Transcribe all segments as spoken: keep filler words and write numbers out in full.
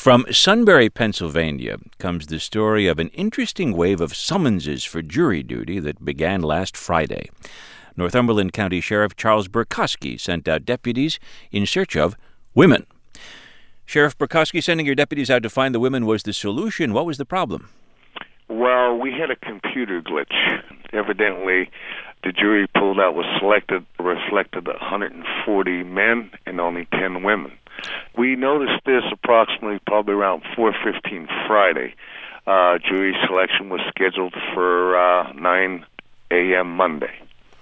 From Sunbury, Pennsylvania, comes the story of an interesting wave of summonses for jury duty that began last Friday. Northumberland County Sheriff Charles Burkosky sent out deputies in search of women. Sheriff Burkosky, sending your deputies out to find the women was the solution. What was the problem? Well, we had a computer glitch. Evidently, the jury pool that was selected reflected one hundred forty men and only ten women. We noticed this approximately probably around four fifteen Friday. Uh, jury selection was scheduled for uh, nine a.m. Monday.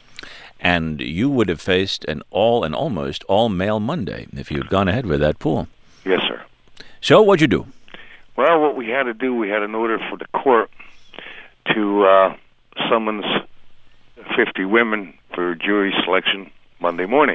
And you would have faced an all and almost all-male Monday if you had gone ahead with that pool. Yes, sir. So what'd you do? Well, what we had to do, we had an order for the court to uh, summons fifty women for jury selection Monday morning.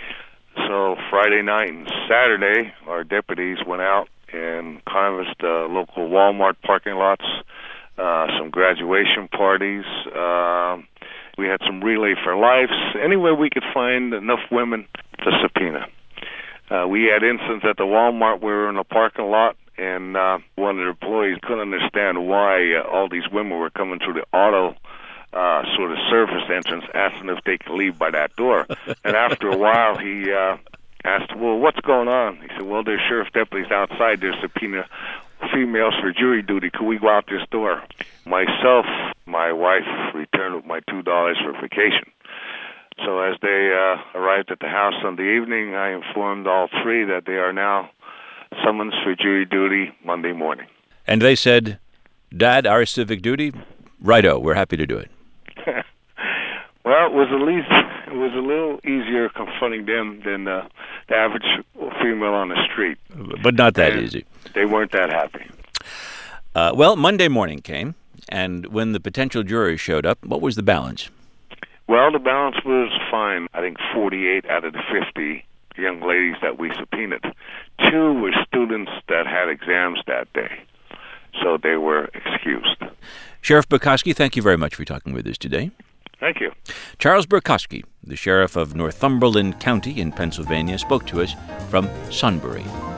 So Friday night and Saturday, our deputies went out and canvassed uh, local Walmart parking lots, uh, some graduation parties. Uh, we had some relay for lives. Anywhere we could find enough women to subpoena. Uh, we had incidents at the Walmart. We were in a parking lot, and uh, one of the employees couldn't understand why uh, all these women were coming through the auto uh, sort of service entrance, asking if they could leave by that door. And after a while, he uh, asked, well, what's going on? He said, well, there's sheriff deputies outside. There's subpoena females for jury duty. Could we go out this door? Myself, my wife returned with my two dollars for vacation. So as they uh, arrived at the house Sunday evening, I informed all three that they are now summoned for jury duty Monday morning. And they said, Dad, our civic duty? Righto, we're happy to do it. Well, it was at least it was a little easier confronting them than uh, the average female on the street. But not that and easy. They weren't that happy. Uh, well, Monday morning came, and when the potential jurors showed up, what was the balance? Well, the balance was fine. I think forty-eight out of the fifty young ladies that we subpoenaed. Two were students that had exams that day, so they were excused. Sheriff Burkosky, thank you very much for talking with us today. Thank you. Charles Burkosky, the sheriff of Northumberland County in Pennsylvania, spoke to us from Sunbury.